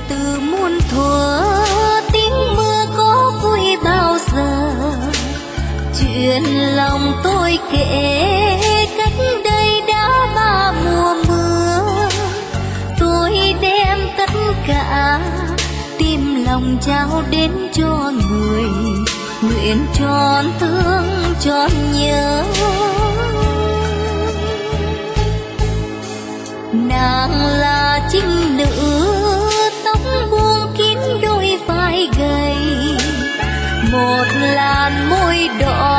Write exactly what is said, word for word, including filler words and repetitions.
từ muôn thuở tiếng mưa có vui bao giờ. Chuyện lòng tôi kể cách đây đã ba mùa mưa. Tôi đem tất cả tim lòng trao đến cho người, nguyện tròn thương tròn nhớ. Nàng là trinh nữ tóc buông kín đôi vai gầy, một làn môi đỏ